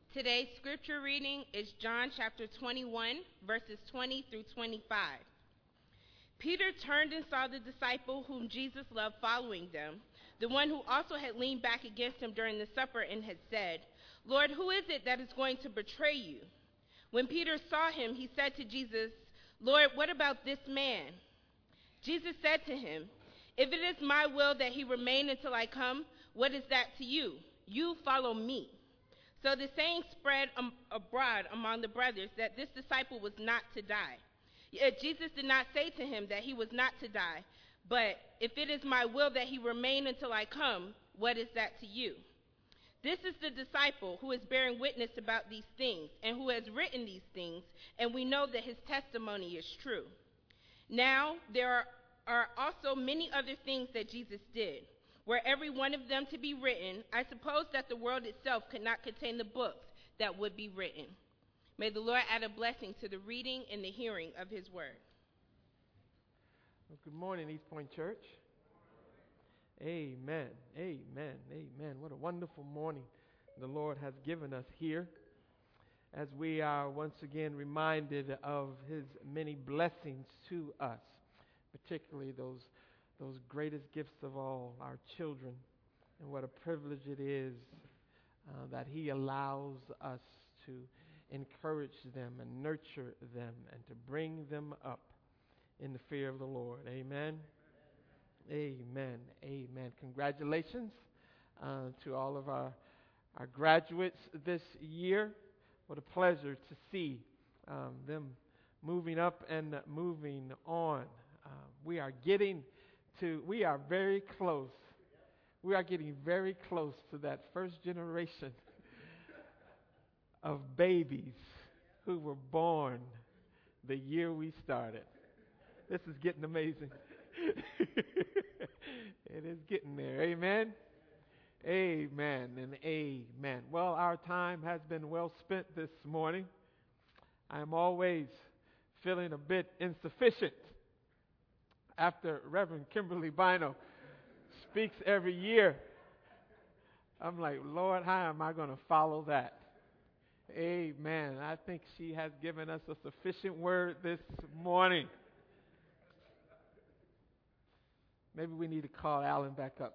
Today's scripture reading is John chapter 21, verses 20 through 25. Peter turned and saw the disciple whom Jesus loved following them, the one who also had leaned back against him during the supper and had said, "Lord, who is it that is going to betray you?" When Peter saw him, he said to Jesus, "Lord, what about this man?" Jesus said to him, "If it is my will that he remain until I come, what is that to you? You follow me." So the saying spread abroad among the brothers that this disciple was not to die. Yet Jesus did not say to him that he was not to die, but if it is my will that he remain until I come, what is that to you? This is the disciple who is bearing witness about these things and who has written these things, and we know that his testimony is true. Now there are also many other things that Jesus did. Were every one of them to be written, I suppose that the world itself could not contain the books that would be written. May the Lord add a blessing to the reading and the hearing of his word. Well, good morning, East Point Church. Amen, amen, amen. What a wonderful morning the Lord has given us here as we are once again reminded of his many blessings to us, particularly those greatest gifts of all, our children, and what a privilege it is that he allows us to encourage them and nurture them and to bring them up in the fear of the Lord. Amen. Amen. Amen. Congratulations to all of our graduates this year. What a pleasure to see them moving up and moving on. We are very close. We are getting very close to that first generation of babies who were born the year we started. This is getting amazing. It is getting there. Amen. Amen and amen. Well, our time has been well spent this morning. I am always feeling a bit insufficient after Reverend Kimberly Bino speaks every year. I'm like, Lord, how am I going to follow that? Amen. I think she has given us a sufficient word this morning. Maybe we need to call Alan back up.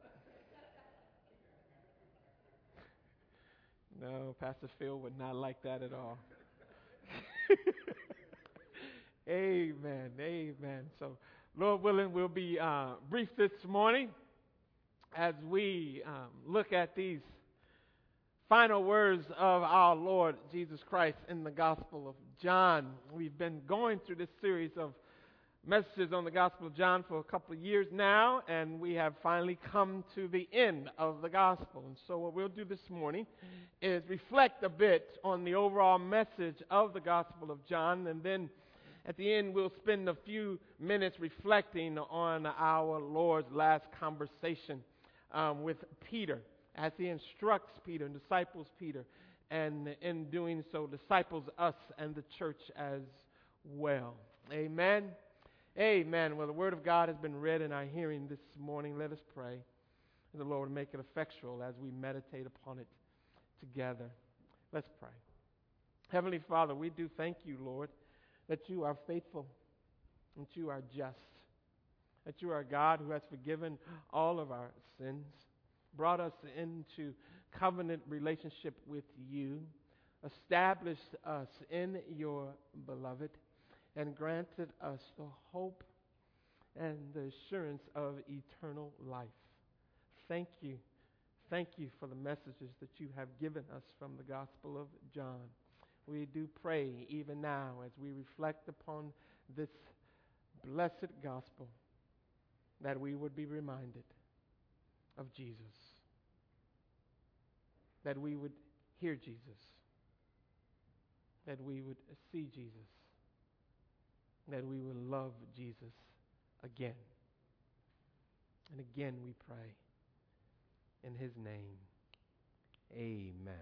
No, Pastor Phil would not like that at all. Amen. Amen. So, Lord willing, we'll be brief this morning as we look at these final words of our Lord Jesus Christ in the Gospel of John. We've been going through this series of messages on the Gospel of John for a couple of years now, and we have finally come to the end of the Gospel. And so what we'll do this morning is reflect a bit on the overall message of the Gospel of John, and then at the end we'll spend a few minutes reflecting on our Lord's last conversation with Peter as he instructs Peter and disciples Peter, and in doing so disciples us and the church as well. Amen. Amen. Well, the Word of God has been read in our hearing this morning. Let us pray, and the Lord will make it effectual as we meditate upon it together. Let's pray. Heavenly Father, we do thank you, Lord, that you are faithful, that you are just, that you are a God who has forgiven all of our sins, brought us into covenant relationship with you, established us in your beloved, and granted us the hope and the assurance of eternal life. Thank you. Thank you for the messages that you have given us from the Gospel of John. We do pray even now as we reflect upon this blessed gospel that we would be reminded of Jesus, that we would hear Jesus, that we would see Jesus, that we will love Jesus again. And again we pray in his name. Amen.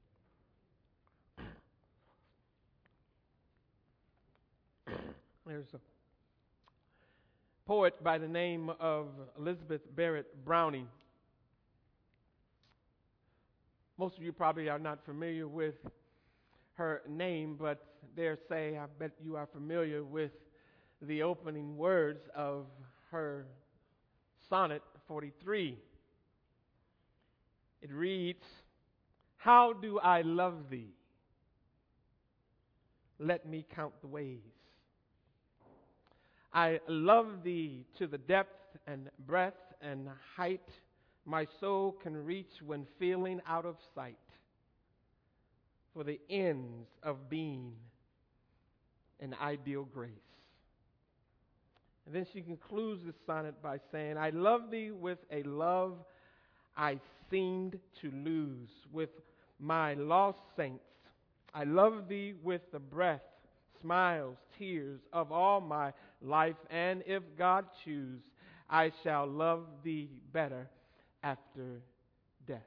There's a poet by the name of Elizabeth Barrett Browning Most of you probably are not familiar with her name, but dare say I bet you are familiar with the opening words of her Sonnet 43. It reads, "How do I love thee? Let me count the ways. I love thee to the depth and breadth and height my soul can reach when feeling out of sight, for the ends of being an ideal grace." And then she concludes the sonnet by saying, "I love thee with a love I seemed to lose, with my lost saints. I love thee with the breath, smiles, tears of all my life, and if God choose, I shall love thee better after death."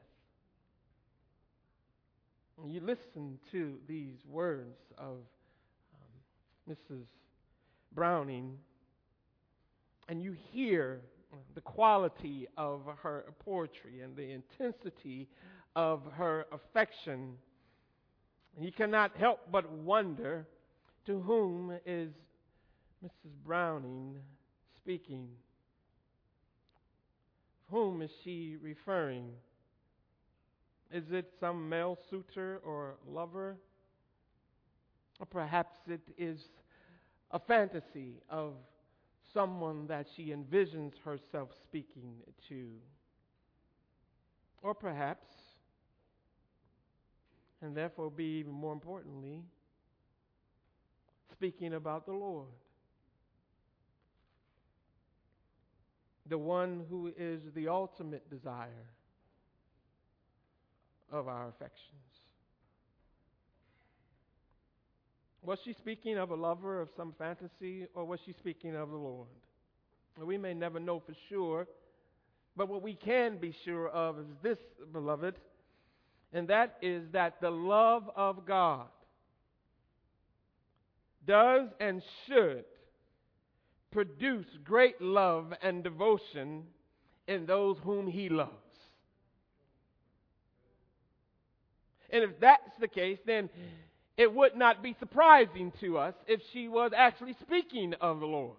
And you listen to these words of Mrs. Browning, and you hear the quality of her poetry and the intensity of her affection. And you cannot help but wonder, to whom is Mrs. Browning speaking? Whom is she referring? Is it some male suitor or lover? Or perhaps it is a fantasy of someone that she envisions herself speaking to. Or perhaps, and therefore be even more importantly, speaking about the Lord, the one who is the ultimate desire of our affections. Was she speaking of a lover of some fantasy, or was she speaking of the Lord? We may never know for sure, but what we can be sure of is this, beloved, and that is that the love of God does and should produce great love and devotion in those whom He loves. And if that's the case, then it would not be surprising to us if she was actually speaking of the Lord.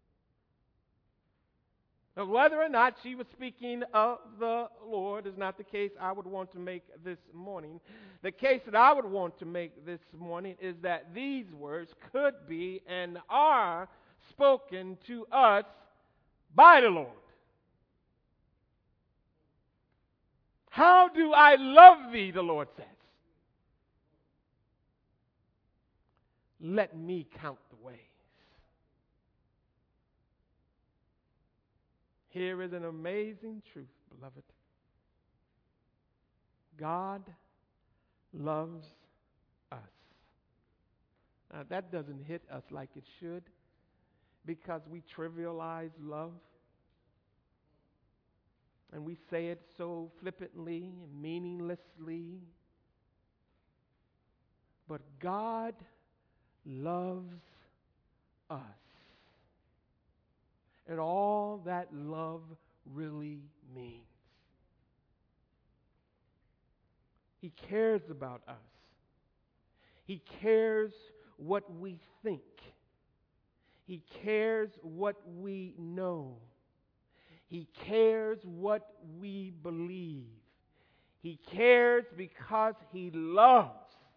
Now, whether or not she was speaking of the Lord is not the case I would want to make this morning. The case that I would want to make this morning is that these words could be and are spoken to us by the Lord. How do I love thee, the Lord says. Let me count the ways. Here is an amazing truth, beloved. God loves us. Now, that doesn't hit us like it should because we trivialize love. And we say it so flippantly, meaninglessly. But God loves us. And all that love really means. He cares about us. He cares what we think. He cares what we know. He cares what we believe. He cares because He loves.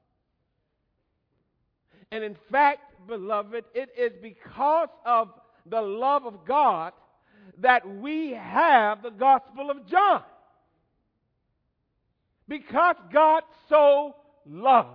And in fact, beloved, it is because of the love of God that we have the Gospel of John. Because God so loves.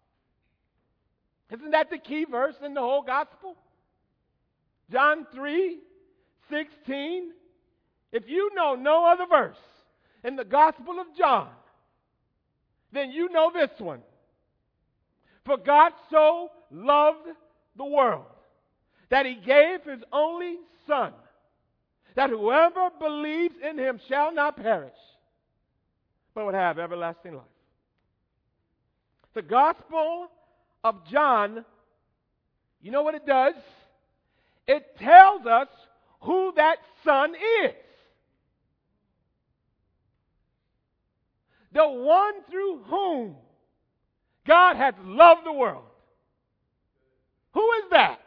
Isn't that the key verse in the whole Gospel? John 3:16. If you know no other verse in the Gospel of John, then you know this one. For God so loved the world that He gave His only Son, that whoever believes in Him shall not perish, but would have everlasting life. The Gospel of John, you know what it does? It tells us who that Son is. the one through whom God has loved the world. Who is that?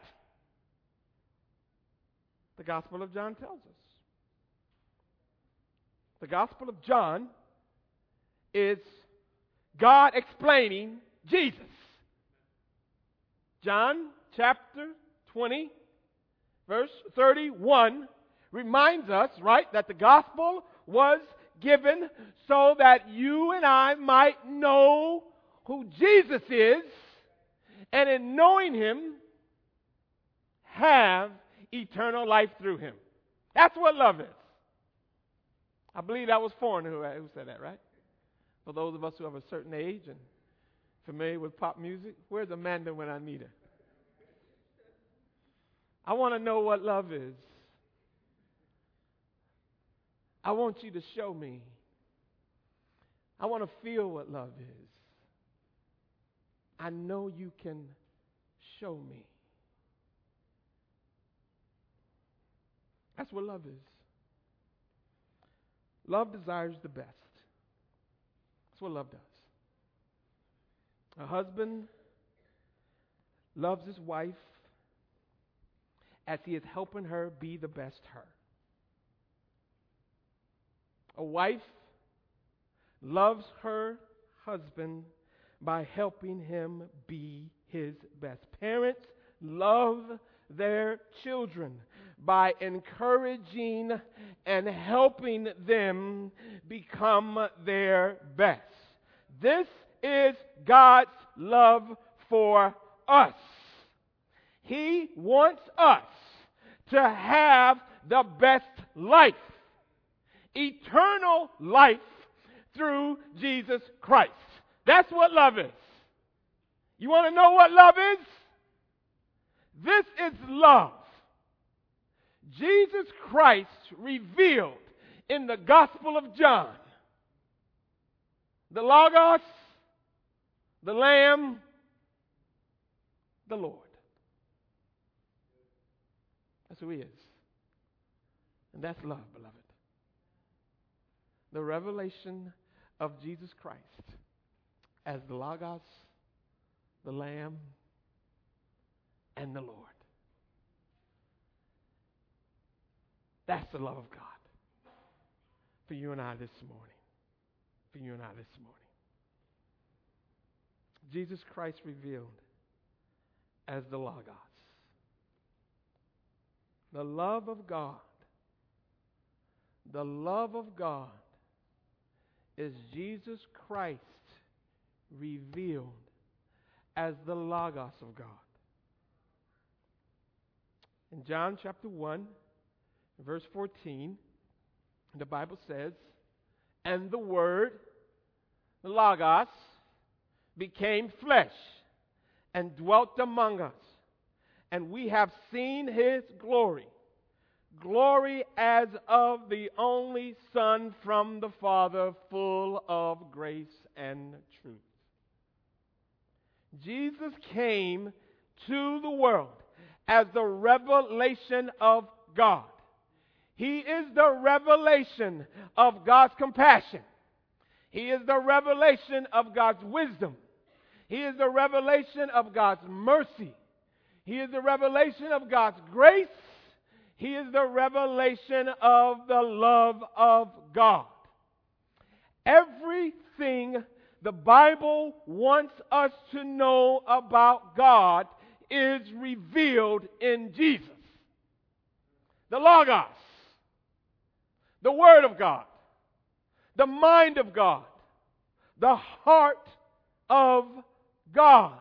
The Gospel of John tells us. The Gospel of John is God explaining Jesus. John chapter 20, verse 31 reminds us, right, that the gospel was given so that you and I might know who Jesus is, and in knowing him, have eternal life through him. That's what love is. I believe that was Foreigner who said that, right? For those of us who have a certain age and familiar with pop music, where's Amanda when I need her? I want to know what love is. I want you to show me. I want to feel what love is. I know you can show me. That's what love is. Love desires the best. That's what love does. A husband loves his wife as he is helping her be the best her. A wife loves her husband by helping him be his best. Parents love their children by encouraging and helping them become their best. This is God's love for us. He wants us to have the best life, eternal life through Jesus Christ. That's what love is. You want to know what love is? This is love. Jesus Christ revealed in the Gospel of John. The Logos, the Lamb, the Lord. That's who he is. And that's love, beloved. The revelation of Jesus Christ as the Logos, the Lamb, and the Lord. That's the love of God for you and I this morning. For you and I this morning. Jesus Christ revealed as the Logos. The love of God. The love of God is Jesus Christ revealed as the Logos of God. In John chapter 1, verse 14, the Bible says, and the Word, the Logos, became flesh and dwelt among us. And we have seen his glory, glory as of the only Son from the Father, full of grace and truth. Jesus came to the world as the revelation of God. He is the revelation of God's compassion. He is the revelation of God's wisdom. He is the revelation of God's mercy. He is the revelation of God's grace. He is the revelation of the love of God. Everything the Bible wants us to know about God is revealed in Jesus. The Logos, the Word of God, the mind of God, the heart of God.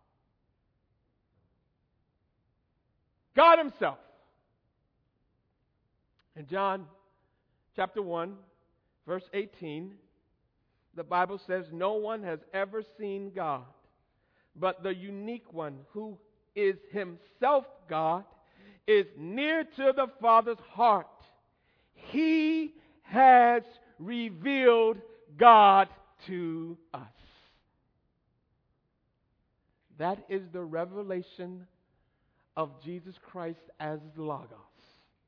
God himself. In John chapter 1, verse 18, the Bible says, no one has ever seen God, but the unique one who is himself God is near to the Father's heart. He has revealed God to us. That is the revelation of Jesus Christ as the Logos.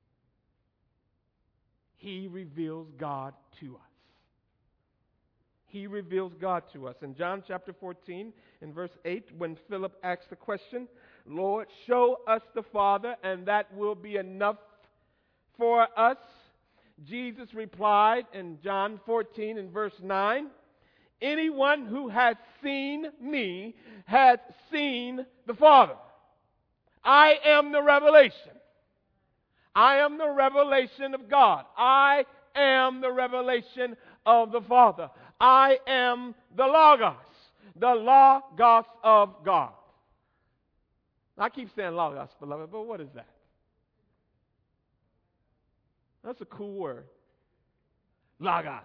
He reveals God to us. he reveals God to us. In John chapter 14, in verse 8, when Philip asked the question, Lord, show us the Father, and that will be enough for us, Jesus replied in John 14 and verse 9, anyone who has seen me has seen the Father. I am the revelation. I am the revelation of God. I am the revelation of the Father. I am the Logos of God. I keep saying Logos, beloved, but what is that? That's a cool word. Logos.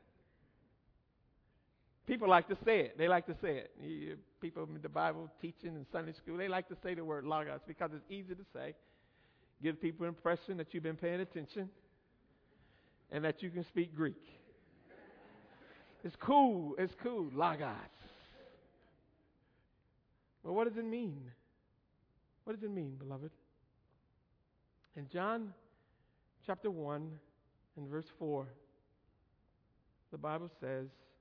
People like to say it. They like to say it. People in the Bible teaching in Sunday school, they like to say the word Logos because it's easy to say. Give people an impression that you've been paying attention and that you can speak Greek. It's cool. It's cool. Logos. Well, what does it mean? What does it mean, beloved? In John chapter 1 and verse 4, the Bible says,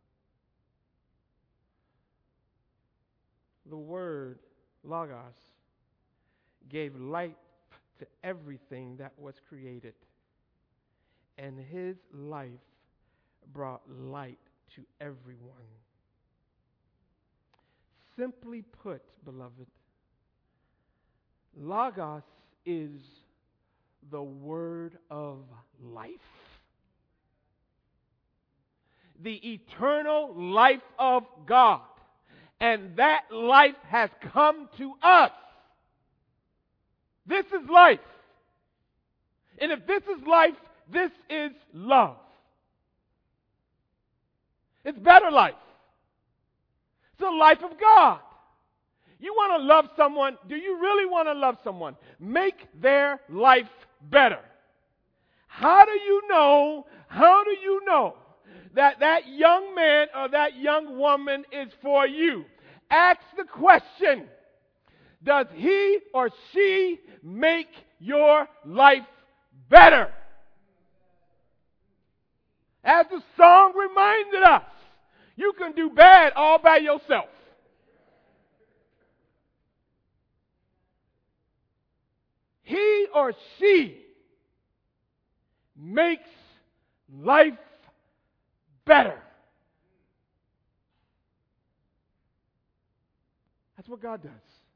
the word, Logos, gave life to everything that was created, and his life brought light to everyone. Simply put, beloved, Logos is the word of life. The eternal life of God. And that life has come to us. This is life. And if this is life, this is love. It's better life. It's the life of God. You want to love someone? Do you really want to love someone? Make their life better. How do you know that that young man or that young woman is for you? Ask the question, does he or she make your life better? As the song reminded us, you can do bad all by yourself. He or she makes life better. That's what God does.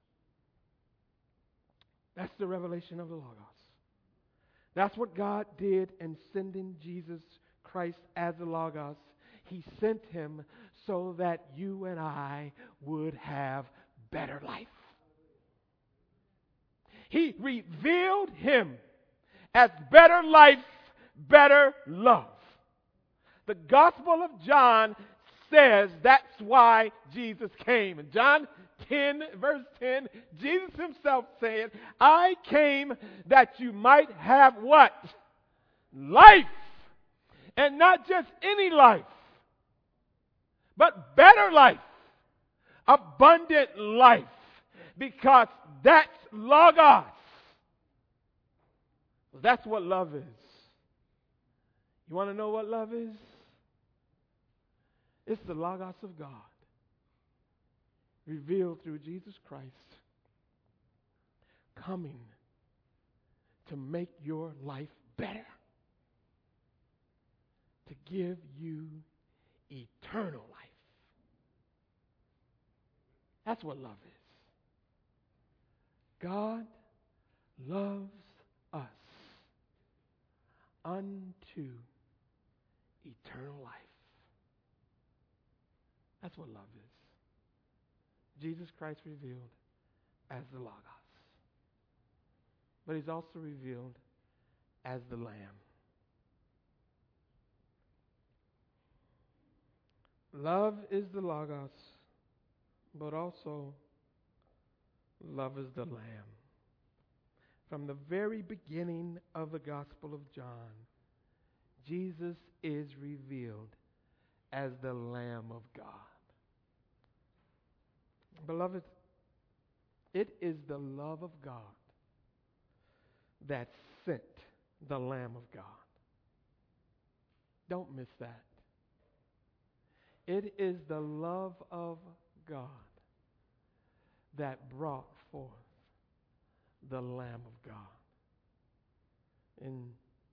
That's the revelation of the Logos. That's what God did in sending Jesus Christ as the Logos. He sent him so that you and I would have better life. He revealed him as better life, better love. The Gospel of John says that's why Jesus came. In John 10, verse 10, Jesus himself said, I came that you might have what? Life. And not just any life, but better life. Abundant life. Because that's Logos. That's what love is. You want to know what love is? It's the Logos of God revealed through Jesus Christ, coming to make your life better, to give you eternal life. That's what love is. God loves us unto eternal life. That's what love is. Jesus Christ revealed as the Logos. But he's also revealed as the Lamb. Love is the Logos, but also love is the Lamb. From the very beginning of the Gospel of John, Jesus is revealed as the Lamb of God. Beloved, it is the love of God that sent the Lamb of God. Don't miss that. It is the love of God that brought forth the Lamb of God. And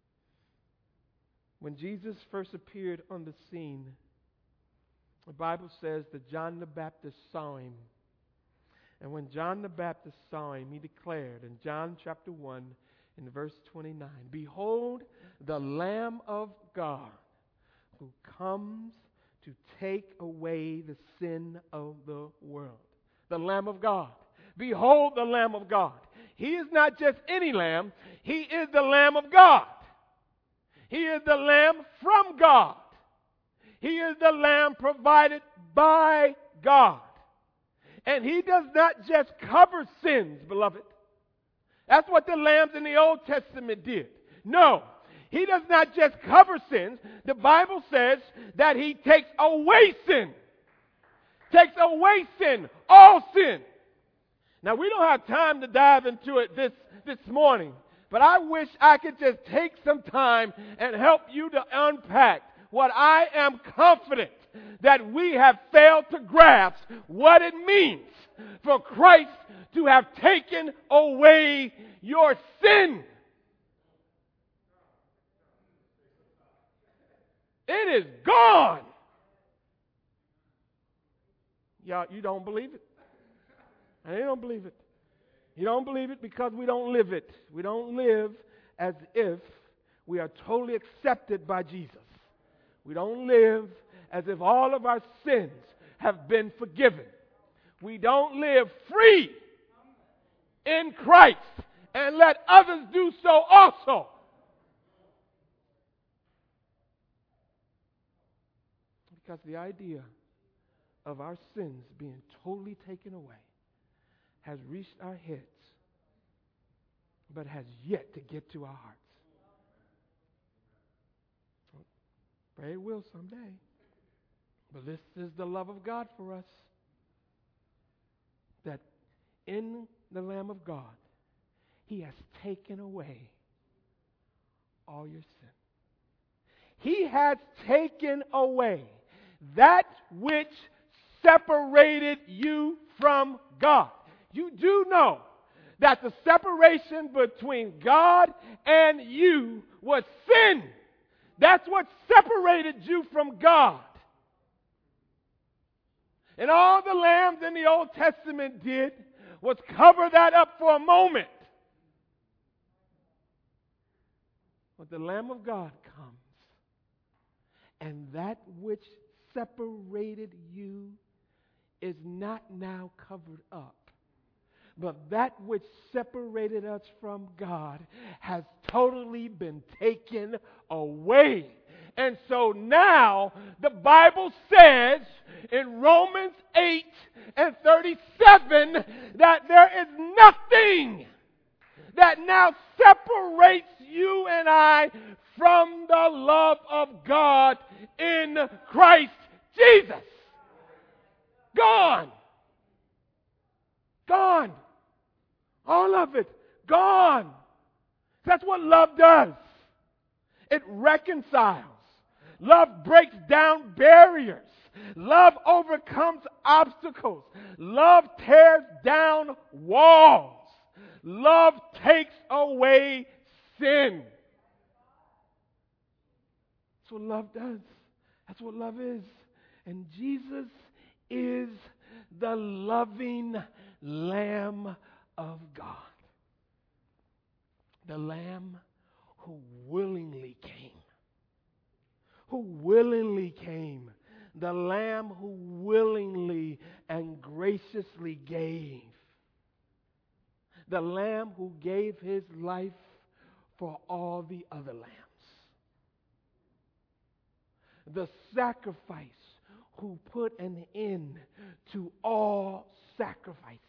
when Jesus first appeared on the scene, the Bible says that John the Baptist saw him. And when John the Baptist saw him, he declared in John chapter 1 in verse 29, "Behold the Lamb of God who comes to take away the sin of the world." The Lamb of God. Behold the Lamb of God. He is not just any lamb. He is the Lamb of God. He is the Lamb from God. He is the Lamb provided by God. And He does not just cover sins, beloved. That's what the lambs in the Old Testament did. No, He does not just cover sins. The Bible says that He takes away sin. Takes away sin, all sin. Now, we don't have time to dive into it this morning, but I wish I could just take some time and help you to unpack what I am confident that we have failed to grasp what it means for Christ to have taken away your sin. It is gone. Y'all, you don't believe it? I don't believe it. You don't believe it because we don't live it. We don't live as if we are totally accepted by Jesus. We don't live as if all of our sins have been forgiven. We don't live free in Christ and let others do so also. Because the idea of our sins being totally taken away has reached our heads, but has yet to get to our hearts. Pray it will someday. But this is the love of God for us, that in the Lamb of God, He has taken away all your sin. He has taken away that which separated you from God. You do know that the separation between God and you was sin. That's what separated you from God. And all the lambs in the Old Testament did was cover that up for a moment. But the Lamb of God comes, and that which separated you is not now covered up. But that which separated us from God has totally been taken away. And so now the Bible says in Romans 8 and 37 that there is nothing that now separates you and I from the love of God in Christ Jesus. Gone. Gone. All of it. Gone. That's what love does. It reconciles. Love breaks down barriers. Love overcomes obstacles. Love tears down walls. Love takes away sin. That's what love does. That's what love is. And Jesus is the loving Lamb of God. The Lamb who willingly came. Who willingly came. The Lamb who willingly and graciously gave. The Lamb who gave His life for all the other lambs. The sacrifice who put an end to all sacrifices.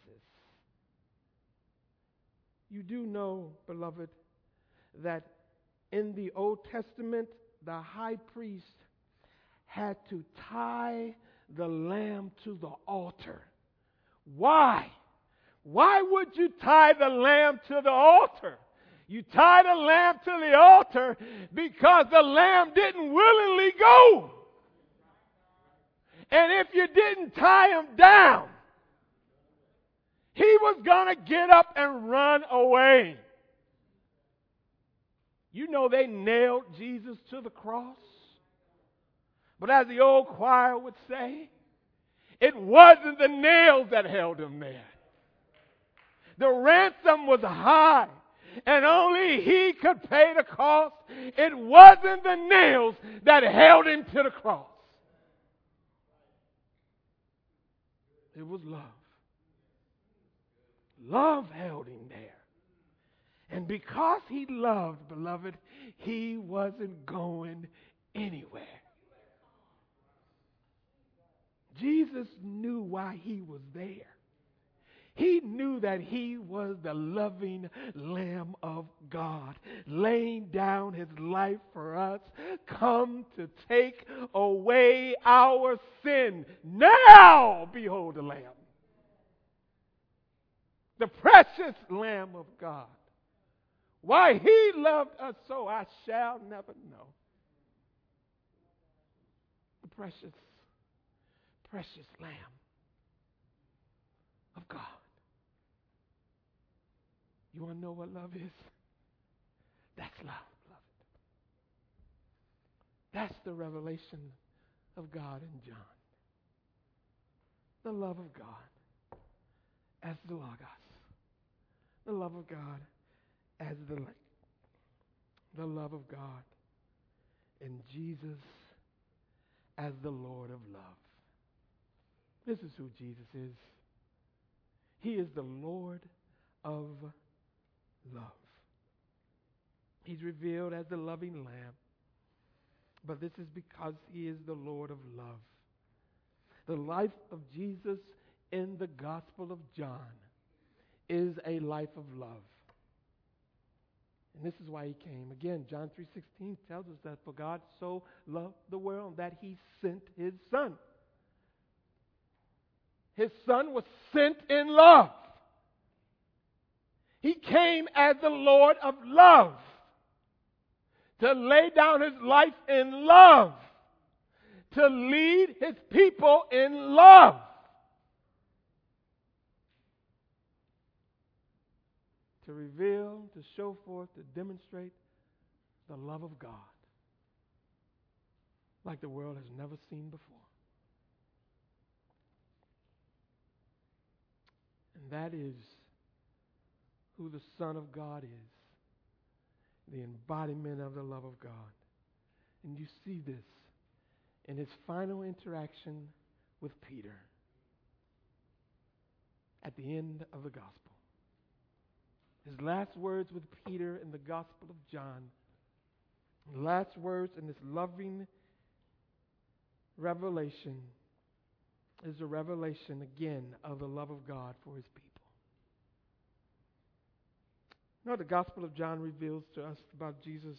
You do know, beloved, that in the Old Testament, the high priest had to tie the lamb to the altar. Why? Why would you tie the lamb to the altar? You tie the lamb to the altar because the lamb didn't willingly go. And if you didn't tie him down, he was going to get up and run away. You know they nailed Jesus to the cross. But as the old choir would say, it wasn't the nails that held him there. The ransom was high, and only he could pay the cost. It wasn't the nails that held him to the cross. It was love. Love held him there. And because he loved, beloved, he wasn't going anywhere. Jesus knew why he was there. He knew that he was the loving Lamb of God, laying down his life for us, come to take away our sin. Now, behold the Lamb. The precious Lamb of God. Why he loved us so, I shall never know. The precious, precious Lamb of God. You want to know what love is? That's love, beloved. That's the revelation of God in John. The love of God as the Logos. The love of God as the light. The love of God in Jesus as the Lord of love. This is who Jesus is. He is the Lord of love. He's revealed as the loving Lamb, but this is because he is the Lord of love. The life of Jesus in the Gospel of John is a life of love. And this is why he came. Again, John 3:16 tells us that for God so loved the world that he sent his Son. His Son was sent in love. He came as the Lord of love to lay down his life in love, to lead his people in love. To reveal, to show forth, to demonstrate the love of God like the world has never seen before. And that is who the Son of God is, the embodiment of the love of God. And you see this in his final interaction with Peter at the end of the gospel. His last words with Peter in the Gospel of John, the last words in this loving revelation is a revelation again of the love of God for his people. You know, the Gospel of John reveals to us about Jesus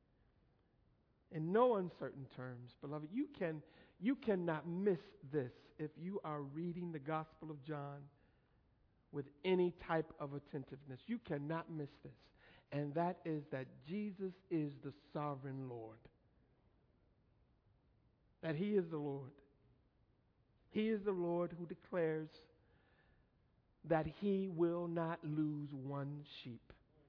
in no uncertain terms. Beloved, you cannot miss this if you are reading the Gospel of John with any type of attentiveness. You cannot miss this. And that is that Jesus is the sovereign Lord. That he is the Lord. He is the Lord who declares that he will not lose one sheep.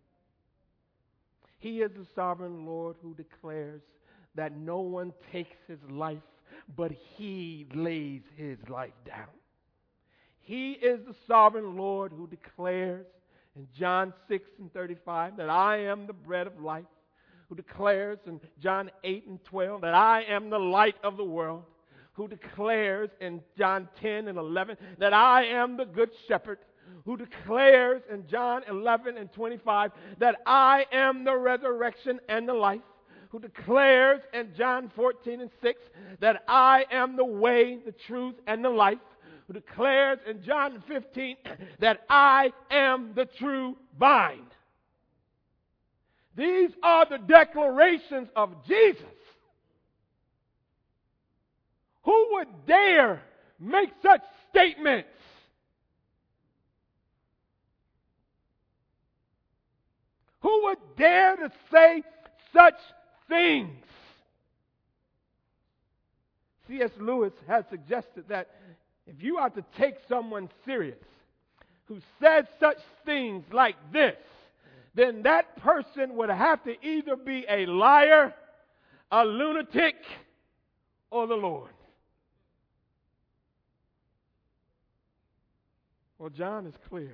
He is the sovereign Lord who declares that no one takes his life, but he lays his life down. He is the sovereign Lord who declares in John 6:35 that I am the bread of life, who declares in John 8:12 that I am the light of the world, who declares in John 10:11 that I am the good shepherd, who declares in John 11:25 that I am the resurrection and the life, who declares in John 14:6 that I am the way, the truth, and the life, who declares in John 15 that I am the true vine. These are the declarations of Jesus. Who would dare make such statements? Who would dare to say such things? C.S. Lewis has suggested that if you are to take someone serious who says such things like this, then that person would have to either be a liar, a lunatic, or the Lord. Well, John is clear.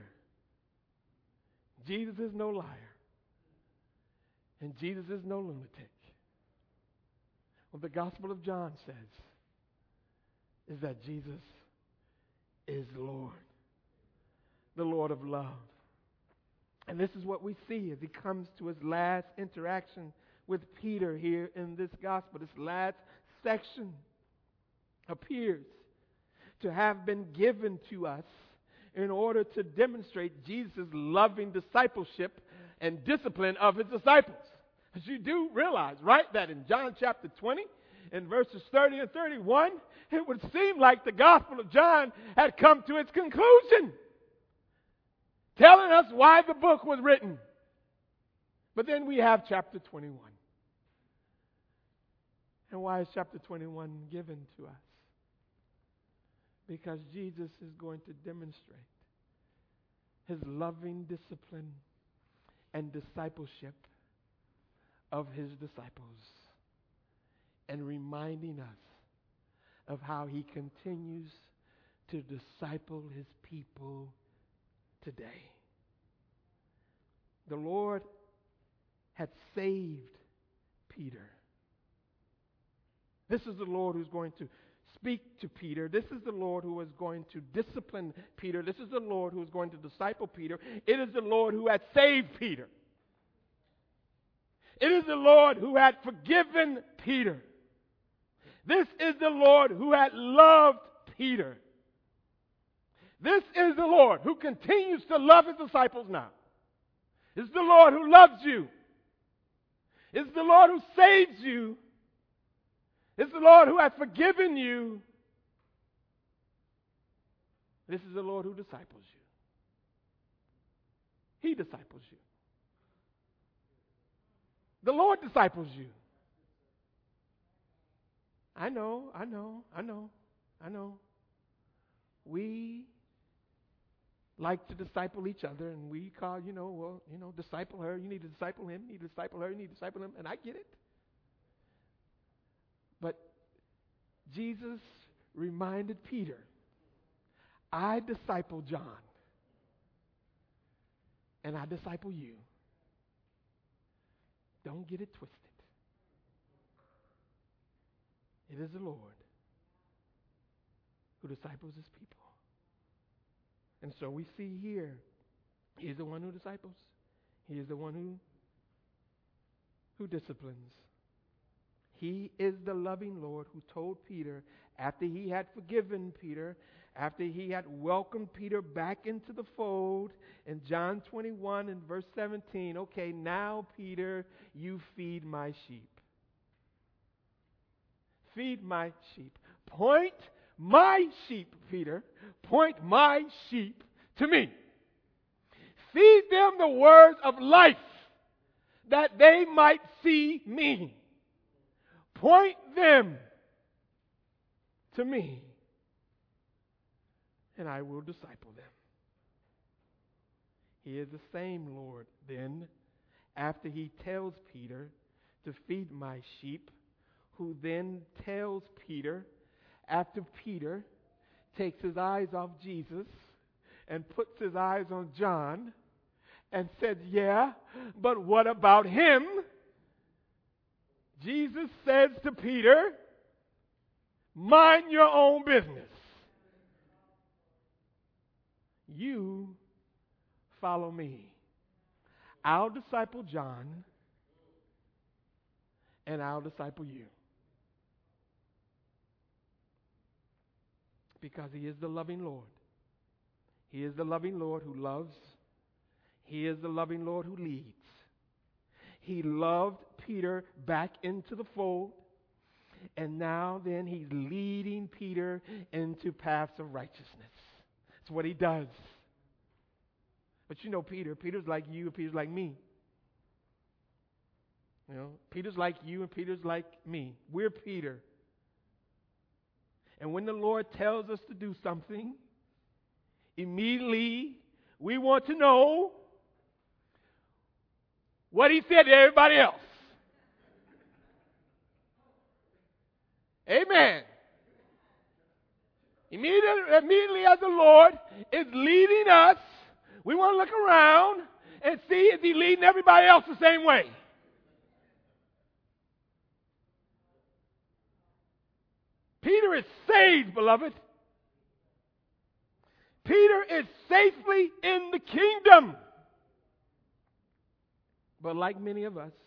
Jesus is no liar. And Jesus is no lunatic. What the Gospel of John says is that Jesus is Lord, the Lord of love. And this is what we see as he comes to his last interaction with Peter here in this gospel. This last section appears to have been given to us in order to demonstrate Jesus' loving discipleship and discipline of his disciples. As you do realize, right, that in John chapter 20, in verses 30 and 31, it would seem like the Gospel of John had come to its conclusion, telling us why the book was written. But then we have chapter 21. And why is chapter 21 given to us? Because Jesus is going to demonstrate his loving discipline and discipleship of his disciples, and reminding us of how he continues to disciple his people today. The Lord had saved Peter. This is the Lord who's going to speak to Peter. This is the Lord who is going to discipline Peter. This is the Lord who is going to disciple Peter. It is the Lord who had saved Peter. It is the Lord who had forgiven Peter. This is the Lord who had loved Peter. This is the Lord who continues to love his disciples now. It's the Lord who loves you. It's the Lord who saves you. It's the Lord who has forgiven you. This is the Lord who disciples you. He disciples you. The Lord disciples you. I know. We like to disciple each other, and we call, disciple her. You need to disciple him. You need to disciple her. You need to disciple him. And I get it. But Jesus reminded Peter, I disciple John, and I disciple you. Don't get it twisted. It is the Lord who disciples his people. And so we see here, he is the one who disciples. He is the one who disciplines. He is the loving Lord who told Peter, after he had forgiven Peter, after he had welcomed Peter back into the fold, in John 21 and verse 17, okay, now, Peter, you feed my sheep. Feed my sheep. Point my sheep, Peter. Point my sheep to me. Feed them the words of life, that they might see me. Point them to me, and I will disciple them. He is the same Lord, then, after he tells Peter to feed my sheep, who then tells Peter, after Peter takes his eyes off Jesus and puts his eyes on John and says, yeah, but what about him? Jesus says to Peter, mind your own business. You follow me. I'll disciple John, and I'll disciple you. Because he is the loving Lord. He is the loving Lord who loves. He is the loving Lord who leads. He loved Peter back into the fold, and now then he's leading Peter into paths of righteousness. That's what he does. But you know Peter's like you, and Peter's like me. Peter's like you, and Peter's like me. We're Peter. And when the Lord tells us to do something, immediately we want to know what he said to everybody else. Amen. Immediately as the Lord is leading us, we want to look around and see, is he leading everybody else the same way? Peter is saved, beloved. Peter is safely in the kingdom. But like many of us,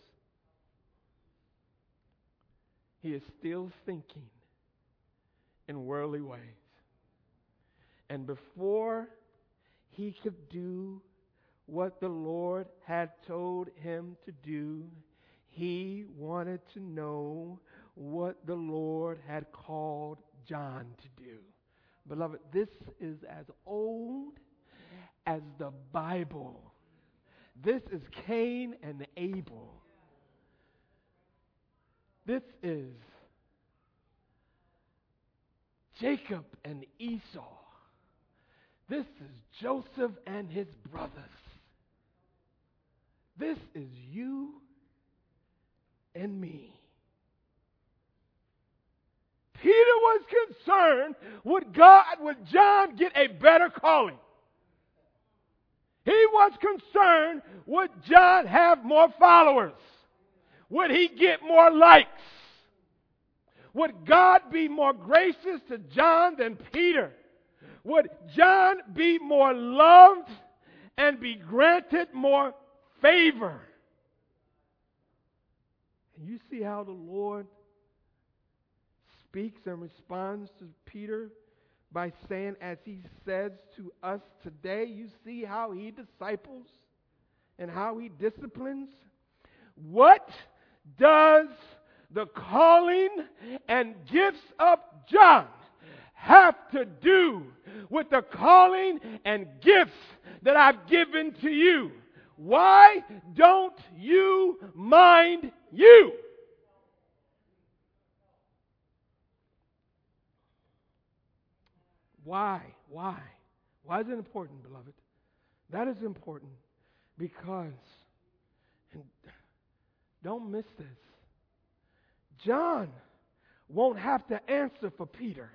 he is still thinking in worldly ways. And before he could do what the Lord had told him to do, he wanted to know what the Lord had called John to do. Beloved, this is as old as the Bible. This is Cain and Abel. This is Jacob and Esau. This is Joseph and his brothers. This is you and me. Peter was concerned, would John get a better calling? He was concerned, would John have more followers? Would he get more likes? Would God be more gracious to John than Peter? Would John be more loved and be granted more favor? And you see how the Lord speaks and responds to Peter by saying, as he says to us today, you see how he disciples and how he disciplines? What does the calling and gifts of John have to do with the calling and gifts that I've given to you? Why don't you mind you? Why? Why is it important, beloved? That is important because, and don't miss this, John won't have to answer for Peter.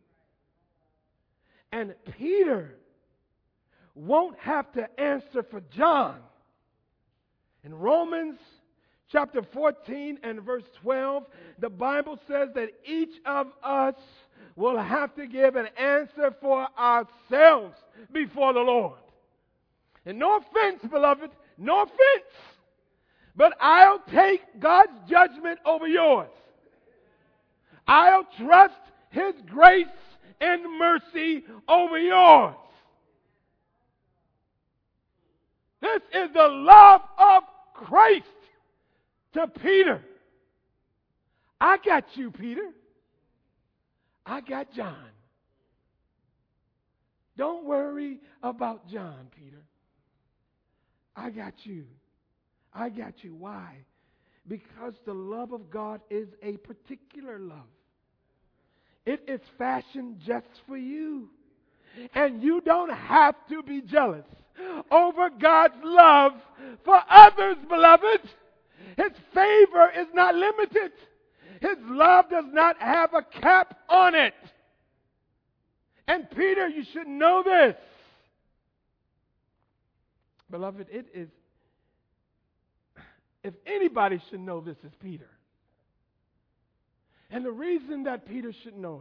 And Peter won't have to answer for John. In Romans chapter 14 and verse 12, the Bible says that each of us will have to give an answer for ourselves before the Lord. And no offense, beloved, no offense, but I'll take God's judgment over yours. I'll trust His grace and mercy over yours. This is the love of Christ to Peter. I got you, Peter. I got John. Don't worry about John, Peter. I got you. I got you. Why? Because the love of God is a particular love. It is fashioned just for you. And you don't have to be jealous over God's love for others, beloved. His favor is not limited. His love does not have a cap on it. And Peter, you should know this. Beloved, it is, if anybody should know this, is Peter. And the reason that Peter should know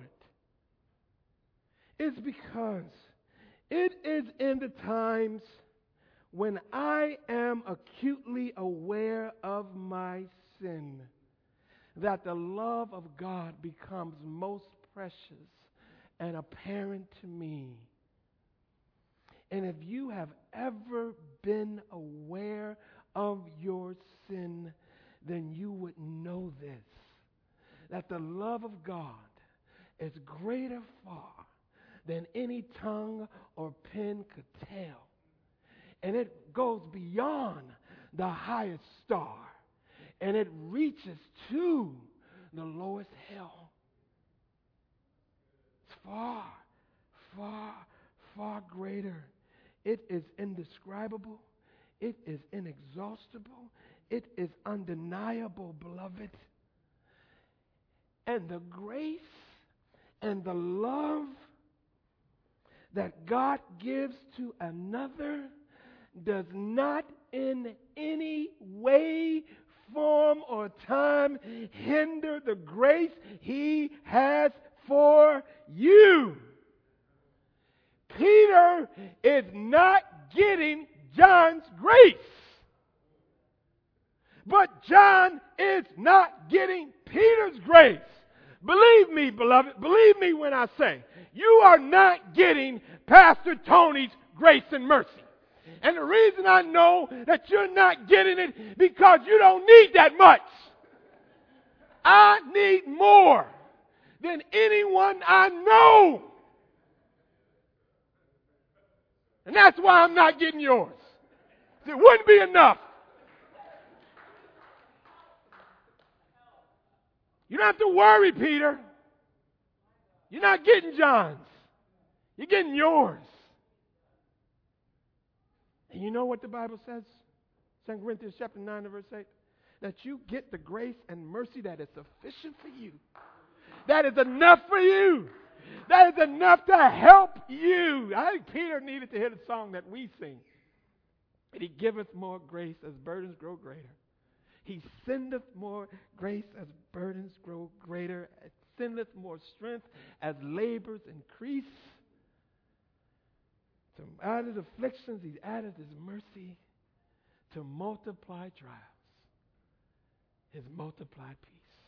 it is because it is in the times when I am acutely aware of my sin that the love of God becomes most precious and apparent to me. And if you have ever been aware of your sin, then you would know this, that the love of God is greater far than any tongue or pen could tell. And it goes beyond the highest star. And it reaches to the lowest hell. far, far, far greater. It is indescribable. It is inexhaustible. It is undeniable, beloved. And the grace and the love that God gives to another does not in any way, form, or time hinder the grace He has for you. Peter is not getting John's grace. But John is not getting Peter's grace. Believe me, beloved, believe me when I say, you are not getting Pastor Tony's grace and mercy. And the reason I know that you're not getting it, because you don't need that much. I need more than anyone I know. And that's why I'm not getting yours. It wouldn't be enough. You don't have to worry, Peter. You're not getting John's. You're getting yours. And you know what the Bible says? 2 Corinthians chapter 9 and verse 8. That you get the grace and mercy that is sufficient for you. That is enough for you. That is enough to help you. I think Peter needed to hear the song that we sing. And He giveth more grace as burdens grow greater. He sendeth more grace as burdens grow greater. It sendeth more strength as labors increase. To added afflictions, He's added His mercy to multiply trials. His multiplied peace.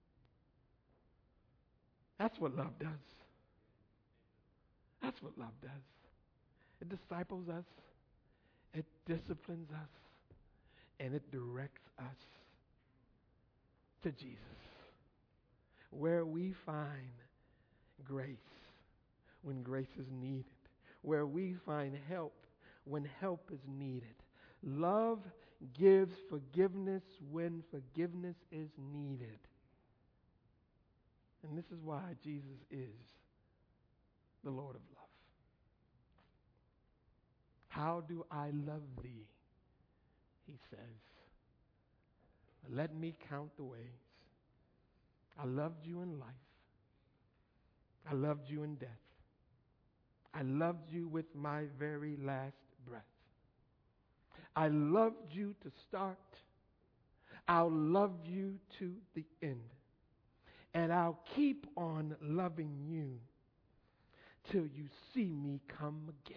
That's what love does. That's what love does. It disciples us. It disciplines us. And it directs us to Jesus, where we find grace when grace is needed, where we find help when help is needed. Love gives forgiveness when forgiveness is needed. And this is why Jesus is the Lord of love. How do I love thee? He says. Let me count the ways. I loved you in life. I loved you in death. I loved you with my very last breath. I loved you to start. I'll love you to the end. And I'll keep on loving you till you see me come again.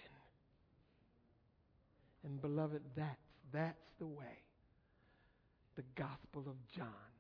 And beloved, that's the way the Gospel of John